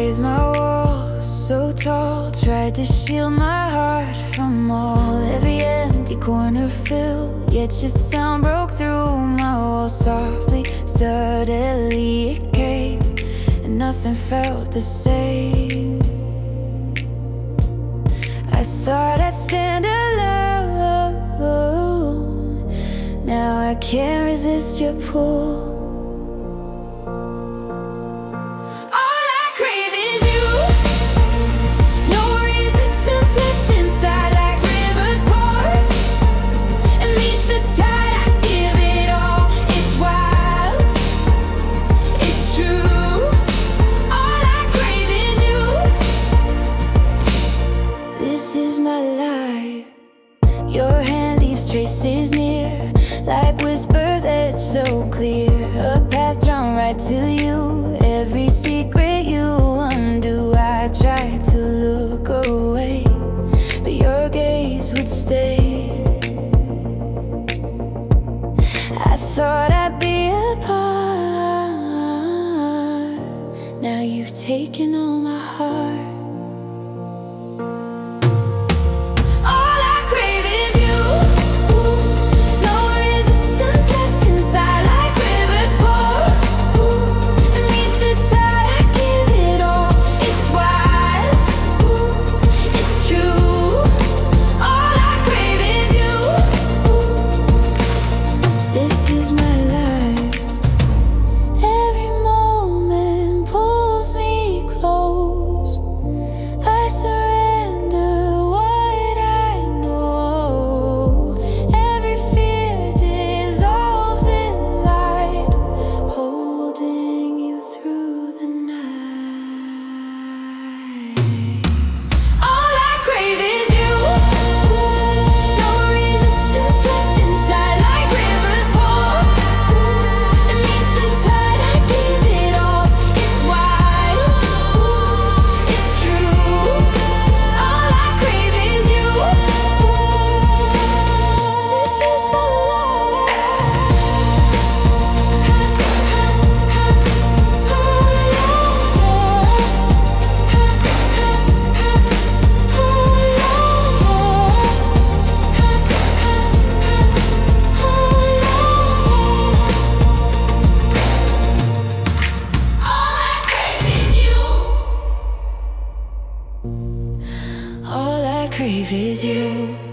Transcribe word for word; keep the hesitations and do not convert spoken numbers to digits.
raised my walls so tall, tried to shield my heart from all. Every empty corner filled, yet your sound broke through my walls softly. Suddenly it came, and nothing felt the same. I thought I'd stand alone, now I can't resist your pull. Your hand leaves traces near, like whispers etched so clear. A path drawn right to you, every secret you undo. I tried to look away, but your gaze would stay. I thought I'd be apart, now you've taken all my heart. All I crave is you.